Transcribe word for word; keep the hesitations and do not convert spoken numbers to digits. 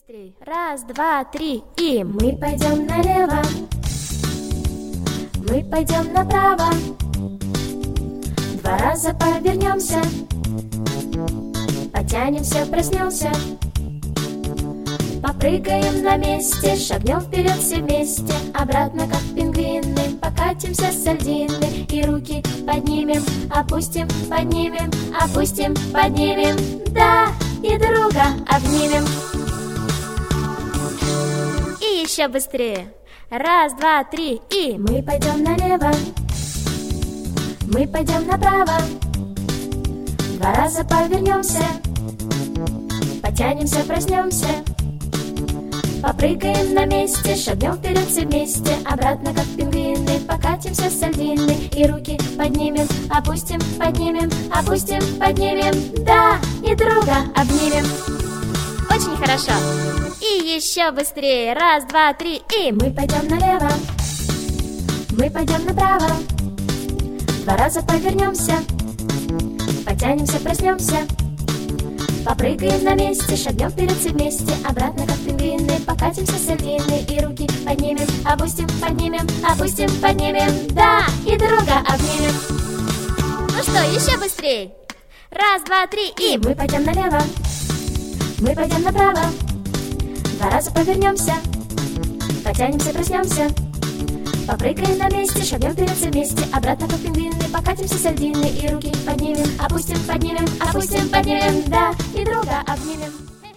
быстрей. Раз, два, три, и мы пойдем налево, мы пойдем направо, два раза повернемся, потянемся, проснемся, попрыгаем на месте, шагнем вперед все вместе, обратно как пингвины, покатимся с льдины, и руки поднимем, опустим, поднимем, опустим, поднимем, да, и друга обнимем. И еще быстрее. Раз, два, три, и мы пойдем налево, мы пойдем направо, два раза повернемся, потянемся, проснемся, попрыгаем на месте, шагнем вперед все вместе, обратно как пингвины, покатимся с льдины, и руки поднимем, опустим, поднимем, опустим, поднимем, да, и друга обнимем. Очень хорошо. И еще быстрее. Раз, два, три, и мы пойдем налево, мы пойдем направо, два раза повернемся, потянемся, проснемся, попрыгаем на месте, шагнем вперед все вместе, обратно как пингвины, покатимся с льдины, и руки поднимем, опустим, поднимем, опустим, поднимем, да, и друга обнимем. Ну что, еще быстрее. Раз, два, три, и мы пойдем налево, мы пойдем направо, два раза повернемся, потянемся, проснемся, попрыгаем на месте, шагнем вперед все вместе, обратно как пингвины, покатимся с льдины, и руки поднимем, опустим, поднимем, опустим, поднимем, да, и друга обнимем.